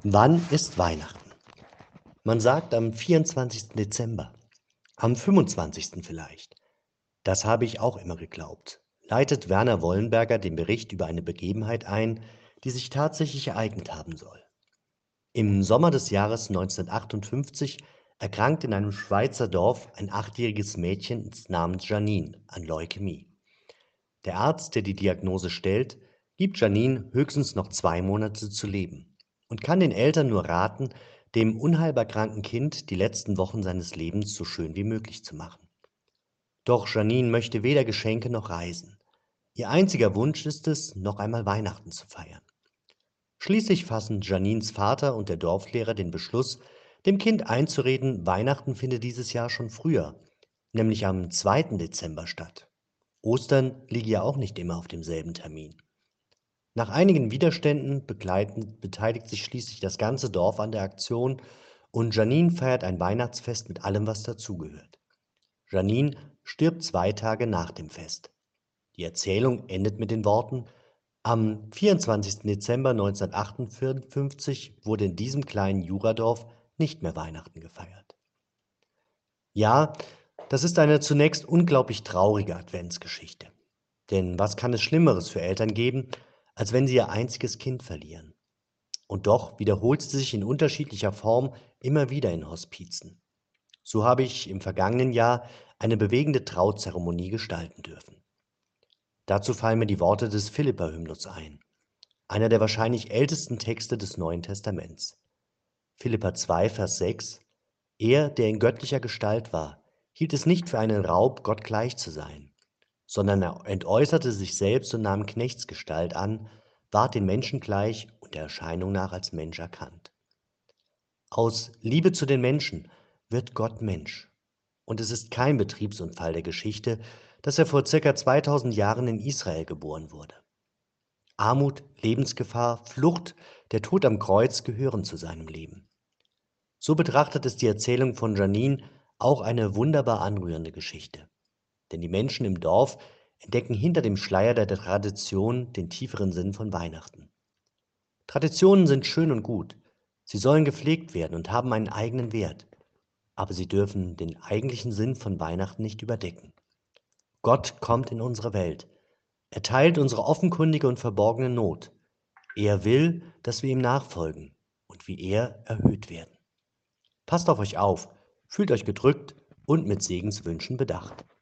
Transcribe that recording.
Wann ist Weihnachten? Man sagt am 24. Dezember, am 25. vielleicht. Das habe ich auch immer geglaubt. Leitet Werner Wollenberger den Bericht über eine Begebenheit ein, die sich tatsächlich ereignet haben soll. Im Sommer des Jahres 1958 erkrankt in einem Schweizer Dorf ein 8-jähriges Mädchen namens Janine an Leukämie. Der Arzt, der die Diagnose stellt, gibt Janine höchstens noch 2 Monate zu leben und kann den Eltern nur raten, dem unheilbar kranken Kind die letzten Wochen seines Lebens so schön wie möglich zu machen. Doch Janine möchte weder Geschenke noch Reisen. Ihr einziger Wunsch ist es, noch einmal Weihnachten zu feiern. Schließlich fassen Janines Vater und der Dorflehrer den Beschluss, dem Kind einzureden, Weihnachten finde dieses Jahr schon früher, nämlich am 2. Dezember statt. Ostern liege ja auch nicht immer auf demselben Termin. Nach einigen Widerständen beteiligt sich schließlich das ganze Dorf an der Aktion und Janine feiert ein Weihnachtsfest mit allem, was dazugehört. Janine stirbt 2 Tage nach dem Fest. Die Erzählung endet mit den Worten: Am 24. Dezember 1958 wurde in diesem kleinen Juradorf nicht mehr Weihnachten gefeiert. Ja, das ist eine zunächst unglaublich traurige Adventsgeschichte. Denn was kann es Schlimmeres für Eltern geben, als wenn sie ihr einziges Kind verlieren? Und doch wiederholt sie sich in unterschiedlicher Form immer wieder in Hospizen. So habe ich im vergangenen Jahr eine bewegende Trauzeremonie gestalten dürfen. Dazu fallen mir die Worte des Philipper-Hymnus ein, einer der wahrscheinlich ältesten Texte des Neuen Testaments. Philipper 2, Vers 6: Er, der in göttlicher Gestalt war, hielt es nicht für einen Raub, Gott gleich zu sein, sondern er entäußerte sich selbst und nahm Knechtsgestalt an, ward den Menschen gleich und der Erscheinung nach als Mensch erkannt. Aus Liebe zu den Menschen wird Gott Mensch. Und es ist kein Betriebsunfall der Geschichte, dass er vor ca. 2000 Jahren in Israel geboren wurde. Armut, Lebensgefahr, Flucht, der Tod am Kreuz gehören zu seinem Leben. So betrachtet es die Erzählung von Janine auch eine wunderbar anrührende Geschichte. Denn die Menschen im Dorf entdecken hinter dem Schleier der Tradition den tieferen Sinn von Weihnachten. Traditionen sind schön und gut. Sie sollen gepflegt werden und haben einen eigenen Wert. Aber sie dürfen den eigentlichen Sinn von Weihnachten nicht überdecken. Gott kommt in unsere Welt. Er teilt unsere offenkundige und verborgene Not. Er will, dass wir ihm nachfolgen und wie er erhöht werden. Passt auf euch auf, fühlt euch gedrückt und mit Segenswünschen bedacht.